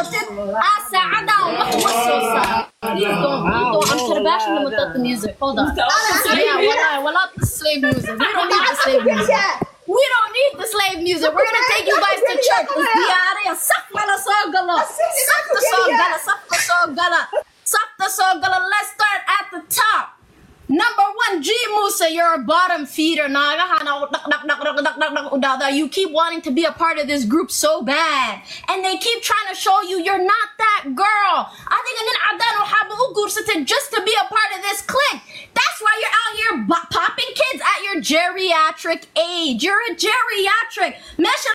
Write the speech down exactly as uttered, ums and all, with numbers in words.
noqotid aa saacada wax wasoosa. Please don't, please don't. I'm sharbashing them without the music. Hold on. Yeah, wallahi, without the slave music. We don't need the slave music. We don't need the slave music. We're gonna take you guys to church. Diyaariya safala soo galo. Safta soo gala, safta soo gala. Safta soo gala. Let's start at the top. Number one, G Musa, you're a bottom feeder. You keep wanting to be a part of this group so bad. And they keep trying to show you you're not that girl. I think just to be a part of this clique. That's why you're out here popping kids at your geriatric age. You're a geriatric.